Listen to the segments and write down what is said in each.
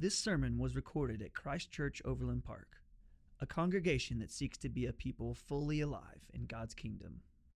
This sermon was recorded at Christ Church Overland Park, a congregation that seeks to be a people fully alive in God's kingdom.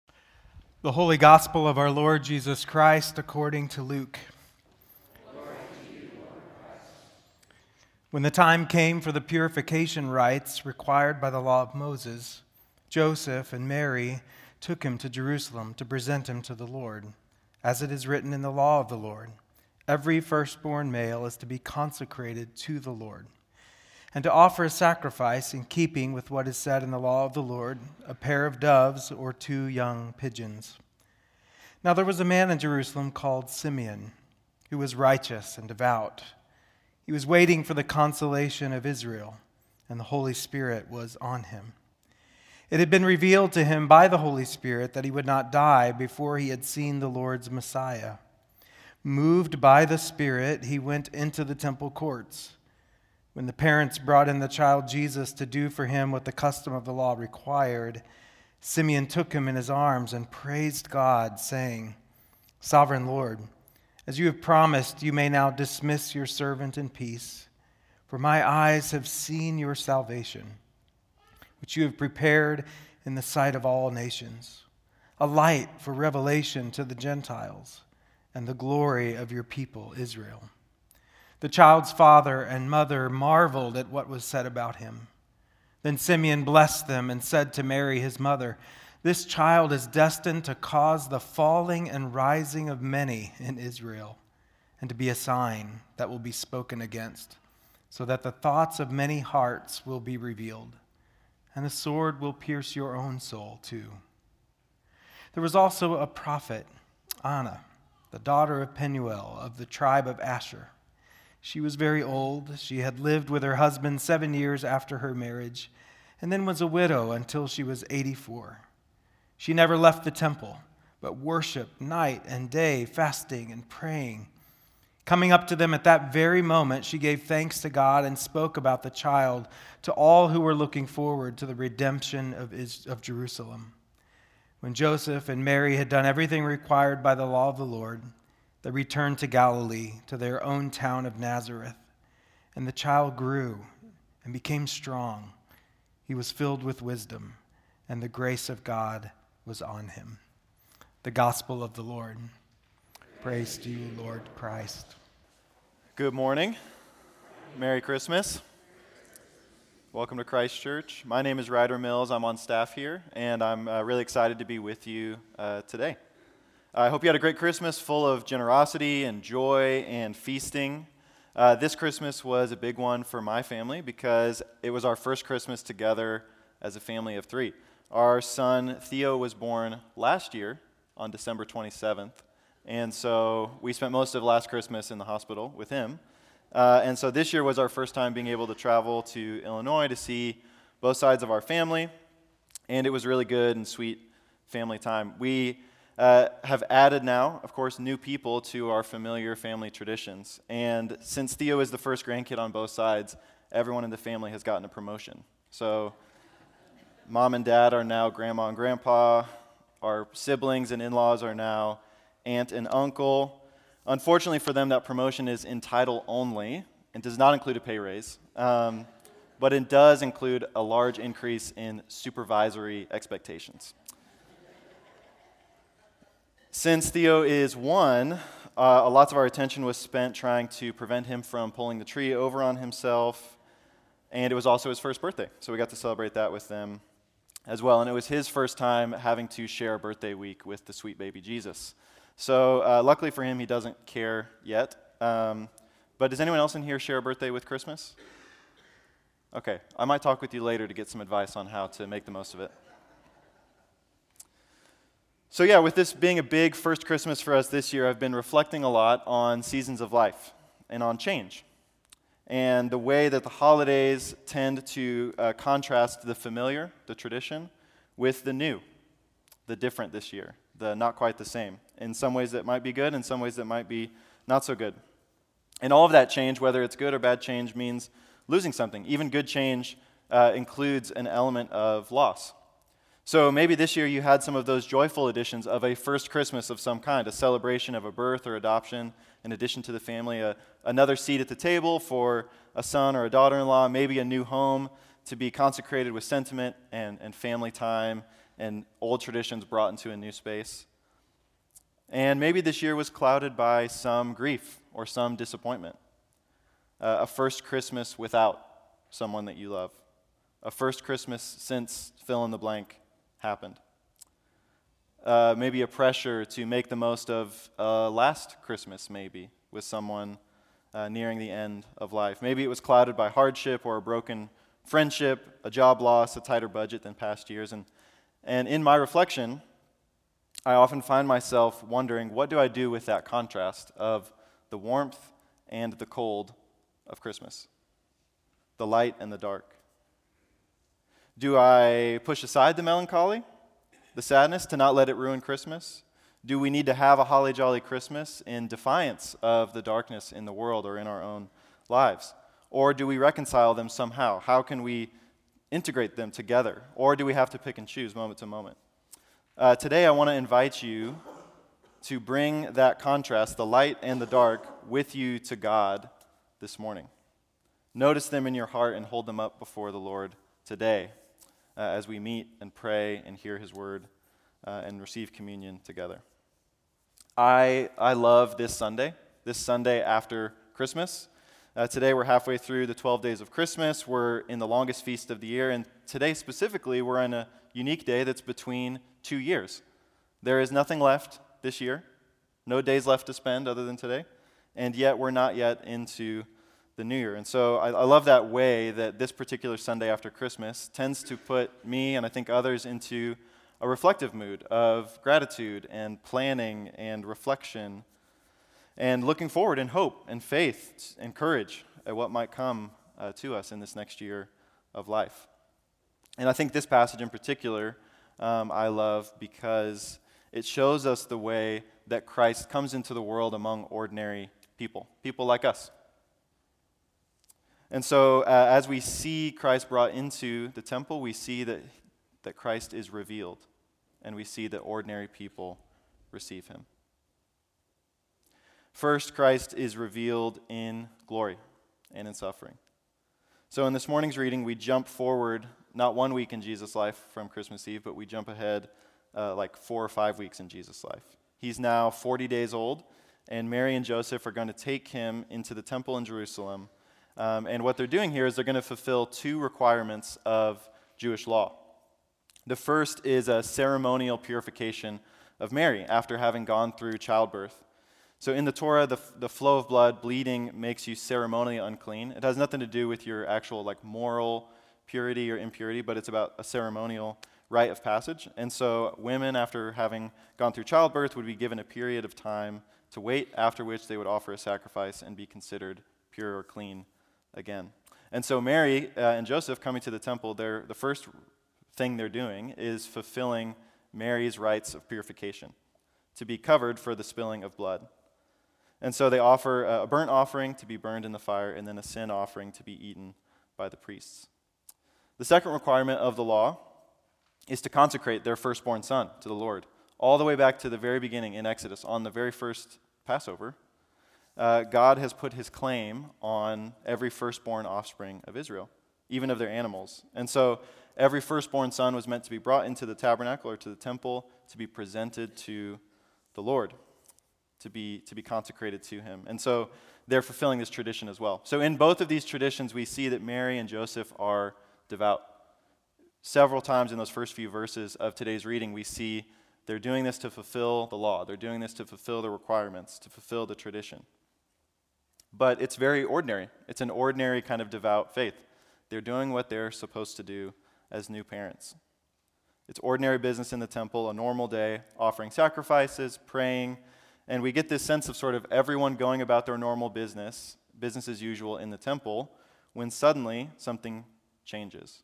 The Holy Gospel of our Lord Jesus Christ according to Luke. Glory to you, Lord Christ. When the time came for the purification rites required by the law of Moses, Joseph and Mary took him to Jerusalem to present him to the Lord, as it is written in the law of the Lord. Every firstborn male is to be consecrated to the Lord, and to offer a sacrifice in keeping with what is said in the law of the Lord, a pair of doves or 2 young pigeons. Now there was a man in Jerusalem called Simeon, who was righteous and devout. He was waiting for the consolation of Israel, and the Holy Spirit was on him. It had been revealed to him by the Holy Spirit that he would not die before he had seen the Lord's Messiah. Moved by the Spirit, he went into the temple courts. When the parents brought in the child Jesus to do for him what the custom of the law required, Simeon took him in his arms and praised God, saying, "Sovereign Lord, as you have promised, you may now dismiss your servant in peace, for my eyes have seen your salvation, which you have prepared in the sight of all nations, a light for revelation to the Gentiles, and the glory of your people Israel." The child's father and mother marveled at what was said about him. Then Simeon blessed them and said to Mary, his mother, "This child is destined to cause the falling and rising of many in Israel, and to be a sign that will be spoken against, so that the thoughts of many hearts will be revealed, and a sword will pierce your own soul too." There was also a prophet, Anna, the daughter of Penuel of the tribe of Asher. She was very old. She had lived with her husband 7 years after her marriage, and then was a widow until she was 84. She never left the temple, but worshiped night and day, fasting and praying. Coming up to them at that very moment, she gave thanks to God and spoke about the child to all who were looking forward to the redemption of Jerusalem. When Joseph and Mary had done everything required by the law of the Lord, they returned to Galilee, to their own town of Nazareth. And the child grew and became strong. He was filled with wisdom, and the grace of God was on him. The Gospel of the Lord. Praise to you, Lord Christ. Good morning. Merry Christmas. Welcome to Christ Church. My name is Ryder Mills. I'm on staff here, and I'm really excited to be with you today. I hope you had a great Christmas full of generosity and joy and feasting. This Christmas was a big one for my family because it was our first Christmas together as a family of 3. Our son Theo was born last year on December 27th, and so we spent most of last Christmas in the hospital with him. And so this year was our first time being able to travel to Illinois to see both sides of our family, and it was really good and sweet family time. We have added now, of course, new people to our familiar family traditions. And since Theo is the first grandkid on both sides, everyone in the family has gotten a promotion. So mom and dad are now grandma and grandpa. Our siblings and in-laws are now aunt and uncle. Unfortunately for them, that promotion is in title only and does not include a pay raise. But it does include a large increase in supervisory expectations. Since Theo is 1, lots of our attention was spent trying to prevent him from pulling the tree over on himself, and it was also his first birthday, so we got to celebrate that with them as well. And it was his first time having to share a birthday week with the sweet baby Jesus. So luckily for him, he doesn't care yet. But does anyone else in here share a birthday with Christmas? Okay, I might talk with you later to get some advice on how to make the most of it. So yeah, with this being a big first Christmas for us this year, I've been reflecting a lot on seasons of life and on change, and the way that the holidays tend to contrast the familiar, the tradition, with the new, the different this year, the not quite the same. In some ways that might be good, in some ways that might be not so good. And all of that change, whether it's good or bad change, means losing something. Even good change includes an element of loss. So maybe this year you had some of those joyful additions of a first Christmas of some kind, a celebration of a birth or adoption in addition to the family, another seat at the table for a son or a daughter-in-law, maybe a new home to be consecrated with sentiment and family time and old traditions brought into a new space. And maybe this year was clouded by some grief or some disappointment. A first Christmas without someone that you love. A first Christmas since fill in the blank happened. Maybe a pressure to make the most of last Christmas, maybe, with someone nearing the end of life. Maybe it was clouded by hardship or a broken friendship, a job loss, a tighter budget than past years. And in my reflection, I often find myself wondering, what do I do with that contrast of the warmth and the cold of Christmas? The light and the dark. Do I push aside the melancholy, the sadness, to not let it ruin Christmas? Do we need to have a holly jolly Christmas in defiance of the darkness in the world or in our own lives? Or do we reconcile them somehow? How can we integrate them together? Or do we have to pick and choose moment to moment? Today I want to invite you to bring that contrast, the light and the dark, with you to God this morning. Notice them in your heart and hold them up before the Lord today as we meet and pray and hear His word and receive communion together. I love this Sunday after Christmas. Today we're halfway through the 12 days of Christmas. We're in the longest feast of the year, and today specifically we're on a unique day that's between 2 years. There is nothing left this year, no days left to spend other than today, and yet we're not yet into the new year. And so I love that way that this particular Sunday after Christmas tends to put me and I think others into a reflective mood of gratitude and planning and reflection and looking forward in hope and faith and courage at what might come to us in this next year of life. And I think this passage in particular I love because it shows us the way that Christ comes into the world among ordinary people like us. And so as we see Christ brought into the temple, we see that Christ is revealed, and we see that ordinary people receive Him. First, Christ is revealed in glory and in suffering. So in this morning's reading, we jump forward not 1 week in Jesus' life from Christmas Eve, but we jump ahead like 4 or 5 weeks in Jesus' life. He's now 40 days old, and Mary and Joseph are going to take him into the temple in Jerusalem. And what they're doing here is they're going to fulfill 2 requirements of Jewish law. The first is a ceremonial purification of Mary after having gone through childbirth. So in the Torah, the flow of blood, bleeding, makes you ceremonially unclean. It has nothing to do with your actual moral purity or impurity, but it's about a ceremonial rite of passage. And so women, after having gone through childbirth, would be given a period of time to wait, after which they would offer a sacrifice and be considered pure or clean again. And so Mary and Joseph coming to the temple, the first thing they're doing is fulfilling Mary's rites of purification, to be covered for the spilling of blood. And so they offer a burnt offering to be burned in the fire, and then a sin offering to be eaten by the priests. The second requirement of the law is to consecrate their firstborn son to the Lord. All the way back to the very beginning in Exodus, on the very first Passover, God has put His claim on every firstborn offspring of Israel, even of their animals. And so every firstborn son was meant to be brought into the tabernacle or to the temple to be presented to the Lord, to be consecrated to Him. And so they're fulfilling this tradition as well. So in both of these traditions, we see that Mary and Joseph are devout. Several times in those first few verses of today's reading, we see they're doing this to fulfill the law. They're doing this to fulfill the requirements, to fulfill the tradition. But it's very ordinary. It's an ordinary kind of devout faith. They're doing what they're supposed to do as new parents. It's ordinary business in the temple, a normal day, offering sacrifices, praying, and we get this sense of sort of everyone going about their normal business as usual in the temple, when suddenly something changes.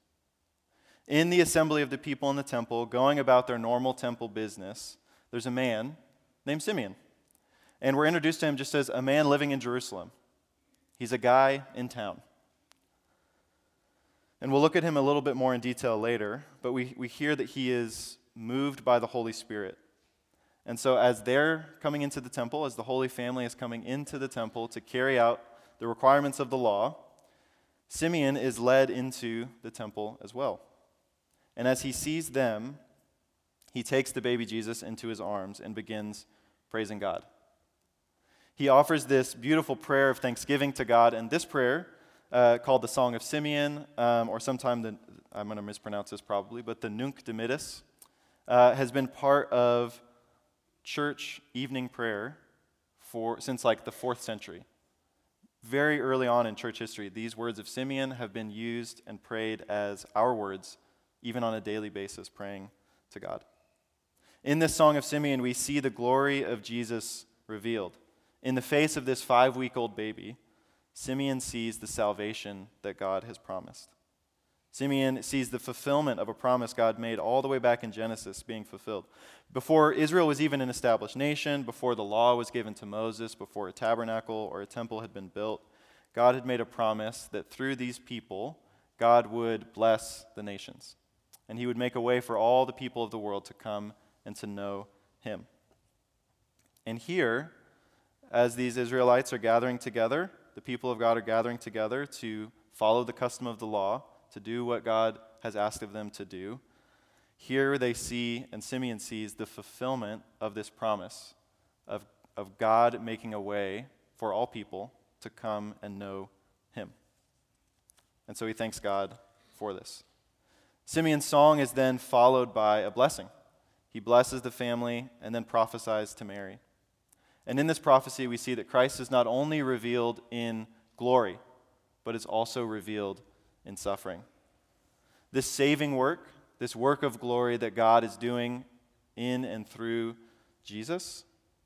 In the assembly of the people in the temple, going about their normal temple business, there's a man named Simeon. And we're introduced to him just as a man living in Jerusalem. He's a guy in town. And we'll look at him a little bit more in detail later, but we hear that he is moved by the Holy Spirit. And so as they're coming into the temple, as the Holy Family is coming into the temple to carry out the requirements of the law, Simeon is led into the temple as well. And as he sees them, he takes the baby Jesus into his arms and begins praising God. He offers this beautiful prayer of thanksgiving to God, and this prayer, called the Song of Simeon, or sometime, I'm going to mispronounce this probably, but the Nunc Dimittis, has been part of church evening prayer since like the 4th century. Very early on in church history, these words of Simeon have been used and prayed as our words, even on a daily basis, praying to God. In this Song of Simeon, we see the glory of Jesus revealed. In the face of this 5-week-old baby, Simeon sees the salvation that God has promised. Simeon sees the fulfillment of a promise God made all the way back in Genesis being fulfilled. Before Israel was even an established nation, before the law was given to Moses, before a tabernacle or a temple had been built, God had made a promise that through these people, God would bless the nations. And he would make a way for all the people of the world to come and to know him. And here, as these Israelites are gathering together, the people of God are gathering together to follow the custom of the law, to do what God has asked of them to do. Here they see, and Simeon sees, the fulfillment of this promise of God making a way for all people to come and know him. And so he thanks God for this. Simeon's song is then followed by a blessing. He blesses the family and then prophesies to Mary. And in this prophecy, we see that Christ is not only revealed in glory, but is also revealed in suffering. This saving work, this work of glory that God is doing in and through Jesus,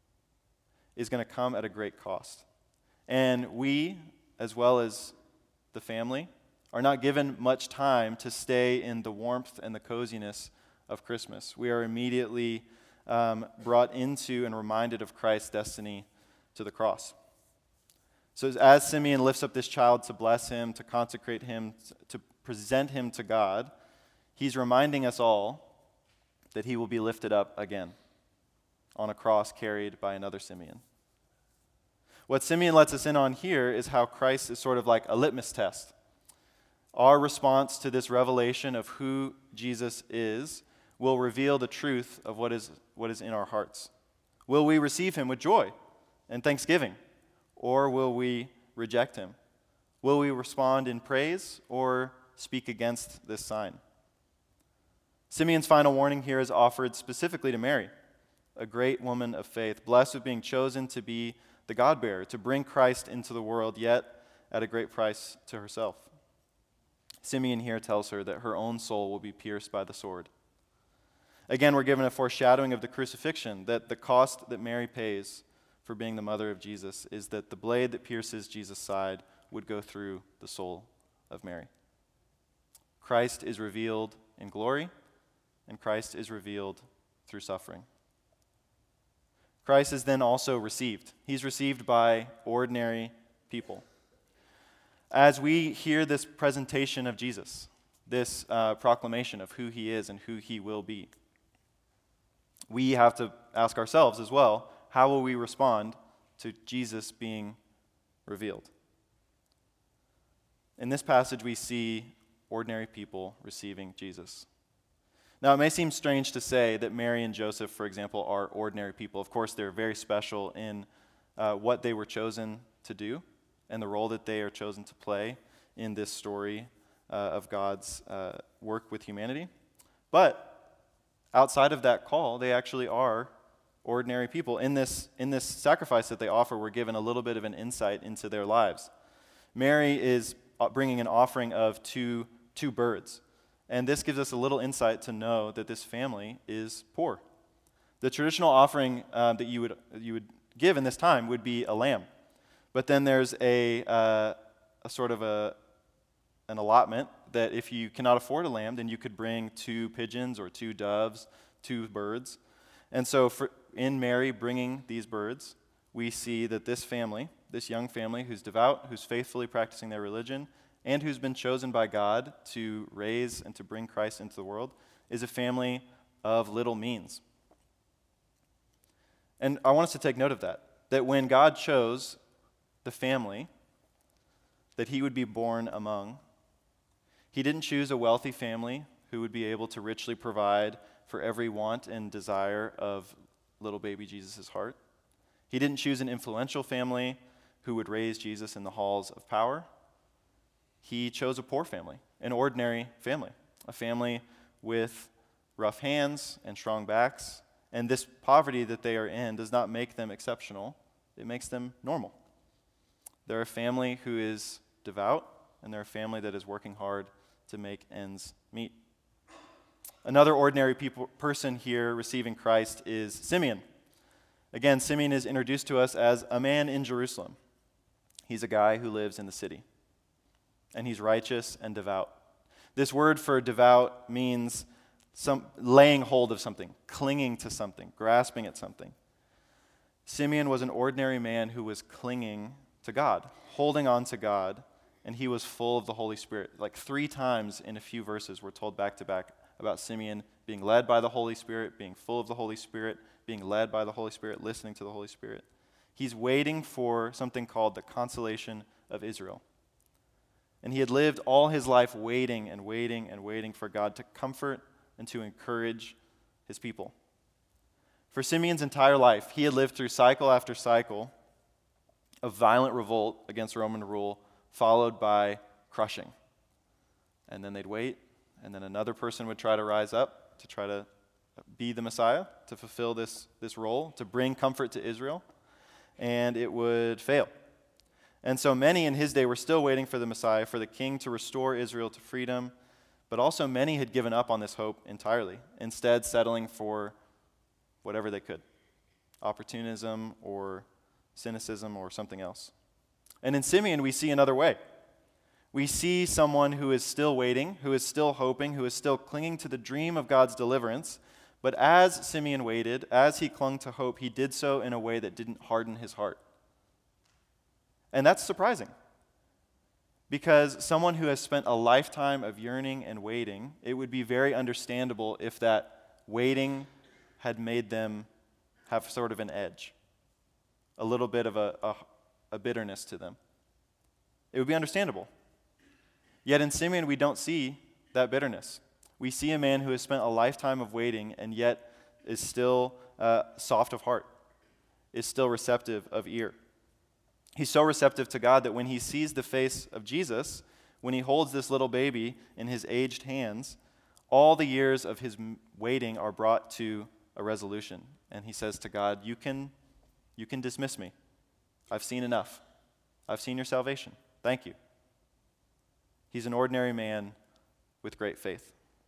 is going to come at a great cost. And we, as well as the family, are not given much time to stay in the warmth and the coziness of Christmas. We are immediately brought into and reminded of Christ's destiny to the cross. So as Simeon lifts up this child to bless him, to consecrate him, to present him to God, he's reminding us all that he will be lifted up again on a cross carried by another Simeon. What Simeon lets us in on here is how Christ is sort of like a litmus test. Our response to this revelation of who Jesus is will reveal the truth of what is in our hearts. Will we receive him with joy and thanksgiving? Or will we reject him? Will we respond in praise or speak against this sign? Simeon's final warning here is offered specifically to Mary, a great woman of faith, blessed with being chosen to be the God-bearer, to bring Christ into the world, yet at a great price to herself. Simeon here tells her that her own soul will be pierced by the sword. Again, we're given a foreshadowing of the crucifixion, that the cost that Mary pays for being the mother of Jesus is that the blade that pierces Jesus' side would go through the soul of Mary. Christ is revealed in glory, and Christ is revealed through suffering. Christ is then also received. He's received by ordinary people. As we hear this presentation of Jesus, this proclamation of who he is and who he will be, we have to ask ourselves as well, how will we respond to Jesus being revealed? In this passage, we see ordinary people receiving Jesus. Now, it may seem strange to say that Mary and Joseph, for example, are ordinary people. Of course, they're very special in what they were chosen to do and the role that they are chosen to play in this story of God's work with humanity. But outside of that call, they actually are ordinary people. In this sacrifice that they offer, we're given a little bit of an insight into their lives. Mary is bringing an offering of two birds. And this gives us a little insight to know that this family is poor. The traditional offering that you would give in this time would be a lamb. But then there's a sort of an allotment that if you cannot afford a lamb, then you could bring 2 pigeons or 2 doves, 2 birds. And so in Mary bringing these birds, we see that this family, this young family who's devout, who's faithfully practicing their religion, and who's been chosen by God to raise and to bring Christ into the world, is a family of little means. And I want us to take note of that when God chose the family that he would be born among, he didn't choose a wealthy family who would be able to richly provide for every want and desire of little baby Jesus' heart. He didn't choose an influential family who would raise Jesus in the halls of power. He chose a poor family, an ordinary family, a family with rough hands and strong backs. And this poverty that they are in does not make them exceptional. It makes them normal. They're a family who is devout, and they're a family that is working hard to make ends meet. Another ordinary person here receiving Christ is Simeon. Again, Simeon is introduced to us as a man in Jerusalem. He's a guy who lives in the city, and he's righteous and devout. This word for devout means laying hold of something, clinging to something, grasping at something. Simeon was an ordinary man who was clinging to God, holding on to God, and he was full of the Holy Spirit. Like 3 times in a few verses we're told back to back about Simeon being led by the Holy Spirit, being full of the Holy Spirit, being led by the Holy Spirit, listening to the Holy Spirit. He's waiting for something called the consolation of Israel. And he had lived all his life waiting and waiting and waiting for God to comfort and to encourage his people. For Simeon's entire life, he had lived through cycle after cycle of violent revolt against Roman rule, followed by crushing. And then they'd wait, and then another person would try to rise up to try to be the Messiah, to fulfill this role, to bring comfort to Israel, and it would fail. And so many in his day were still waiting for the Messiah, for the king to restore Israel to freedom, but also many had given up on this hope entirely, instead settling for whatever they could, opportunism or cynicism or something else. And in Simeon, we see another way. We see someone who is still waiting, who is still hoping, who is still clinging to the dream of God's deliverance. But as Simeon waited, as he clung to hope, he did so in a way that didn't harden his heart. And that's surprising. Because someone who has spent a lifetime of yearning and waiting, it would be very understandable if that waiting had made them have sort of an edge, a little bit of a bitterness to them. It would be understandable. Yet in Simeon, we don't see that bitterness. We see a man who has spent a lifetime of waiting and yet is still soft of heart, is still receptive of ear. He's so receptive to God that when he sees the face of Jesus, when he holds this little baby in his aged hands, all the years of his waiting are brought to a resolution. And he says to God, you can dismiss me. I've seen enough. I've seen your salvation. Thank you. He's an ordinary man with great faith.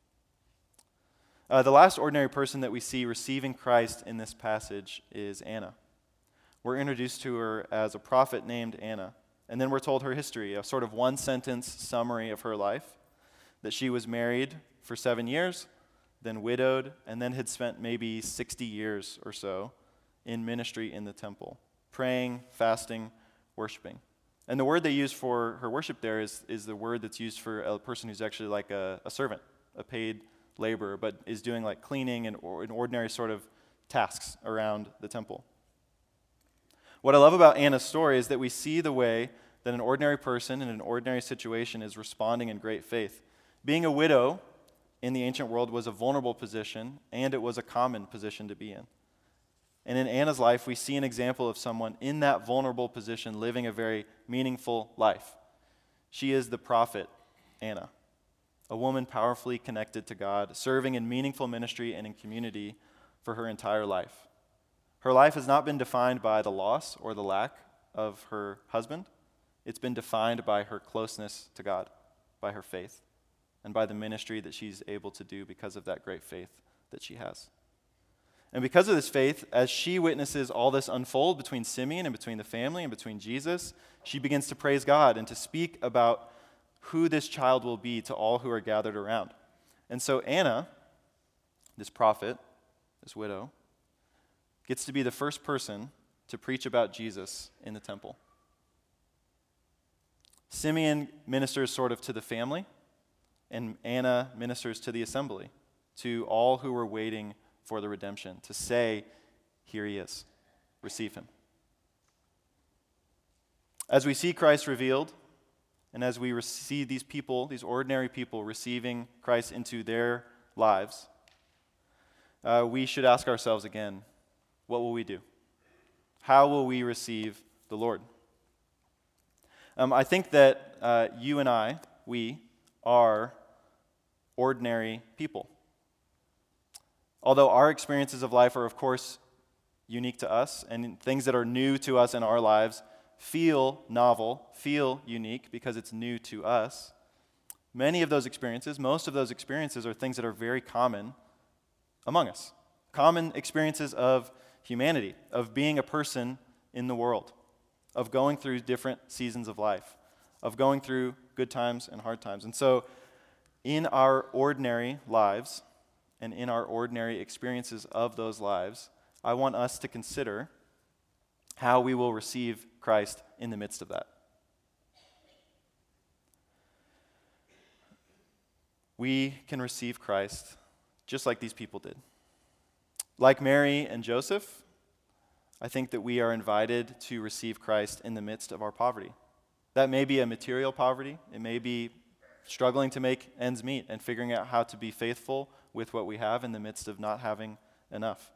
The last ordinary person that we see receiving Christ in this passage is Anna. We're introduced to her as a prophet named Anna, and then we're told her history, a sort of one-sentence summary of her life, that she was married for 7 years, then widowed, and then had spent maybe 60 years or so in ministry in the temple, praying, fasting, worshiping. And the word they use for her worship there is the word that's used for a person who's actually like a servant, a paid laborer, but is doing like cleaning and ordinary sort of tasks around the temple. What I love about Anna's story is that we see the way that an ordinary person in an ordinary situation is responding in great faith. Being a widow in the ancient world was a vulnerable position, and it was a common position to be in. And in Anna's life, we see an example of someone in that vulnerable position living a very meaningful life. She is the prophet Anna, a woman powerfully connected to God, serving in meaningful ministry and in community for her entire life. Her life has not been defined by the loss or the lack of her husband. It's been defined by her closeness to God, by her faith, and by the ministry that she's able to do because of that great faith that she has. And because of this faith, as she witnesses all this unfold between Simeon and between the family and between Jesus, she begins to praise God and to speak about who this child will be to all who are gathered around. And so Anna, this prophet, this widow, gets to be the first person to preach about Jesus in the temple. Simeon ministers sort of to the family, and Anna ministers to the assembly, to all who were waiting for the redemption, to say, here he is, receive him. As we see Christ revealed, and as we see these people, these ordinary people, receiving Christ into their lives, we should ask ourselves again, what will we do? How will we receive the Lord? I think that you and we are ordinary people. Although our experiences of life are, of course, unique to us, and things that are new to us in our lives feel novel, feel unique because it's new to us, many of those experiences, most of those experiences are things that are very common among us. Common experiences of humanity, of being a person in the world, of going through different seasons of life, of going through good times and hard times. And so in our ordinary lives and in our ordinary experiences of those lives, I want us to consider how we will receive Christ in the midst of that. We can receive Christ just like these people did. Like Mary and Joseph, I think that we are invited to receive Christ in the midst of our poverty. That may be a material poverty. It may be struggling to make ends meet and figuring out how to be faithful with what we have in the midst of not having enough.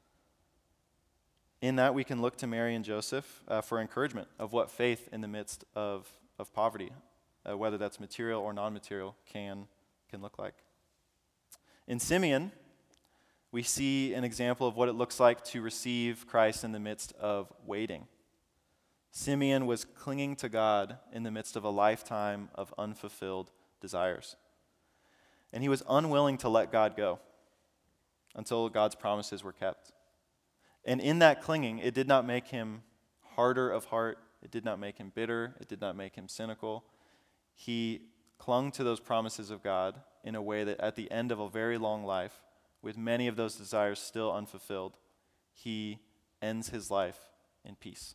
In that, we can look to Mary and Joseph for encouragement of what faith in the midst of poverty, whether that's material or non-material, can look like. In Simeon, we see an example of what it looks like to receive Christ in the midst of waiting. Simeon was clinging to God in the midst of a lifetime of unfulfilled desires. And he was unwilling to let God go until God's promises were kept. And in that clinging, it did not make him harder of heart. It did not make him bitter. It did not make him cynical. He clung to those promises of God in a way that at the end of a very long life, with many of those desires still unfulfilled, he ends his life in peace.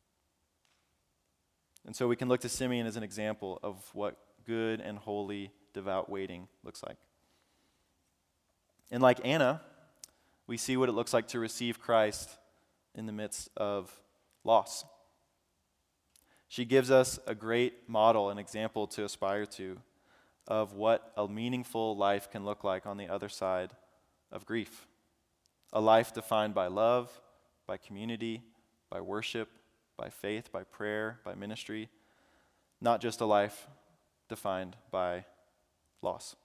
And so we can look to Simeon as an example of what good and holy, devout waiting looks like. And like Anna, we see what it looks like to receive Christ in the midst of loss. She gives us a great model, an example to aspire to of what a meaningful life can look like on the other side of grief. A life defined by love, by community, by worship, by faith, by prayer, by ministry. Not just a life defined by loss.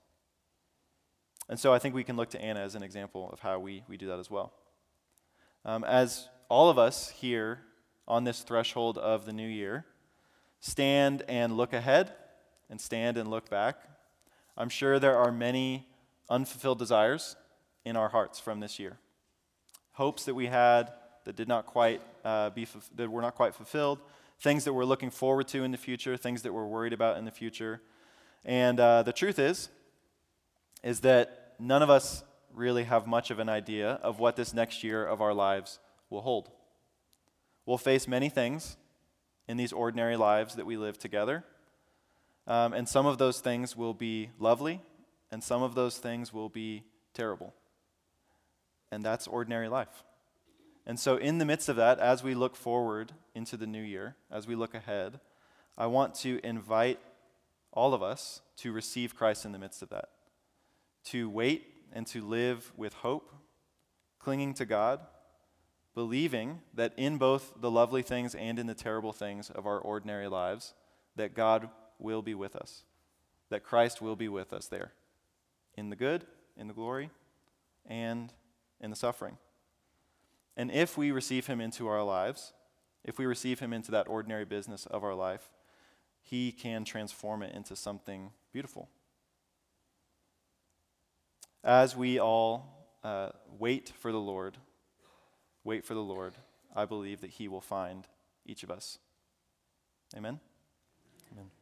And so I think we can look to Anna as an example of how we do that as well. As all of us here on this threshold of the new year stand and look ahead and stand and look back, I'm sure there are many unfulfilled desires in our hearts from this year. Hopes that we had that did not quite that were not quite fulfilled, things that we're looking forward to in the future, things that we're worried about in the future. And the truth is that none of us really have much of an idea of what this next year of our lives will hold. We'll face many things in these ordinary lives that we live together. And some of those things will be lovely, and some of those things will be terrible. And that's ordinary life. And so in the midst of that, as we look forward into the new year, as we look ahead, I want to invite all of us to receive Christ in the midst of that, to wait and to live with hope, clinging to God, believing that in both the lovely things and in the terrible things of our ordinary lives, that God will be with us, that Christ will be with us there, in the good, in the glory, and in the suffering. And if we receive him into our lives, if we receive him into that ordinary business of our life, he can transform it into something beautiful. As we all wait for the Lord, I believe that he will find each of us. Amen? Amen.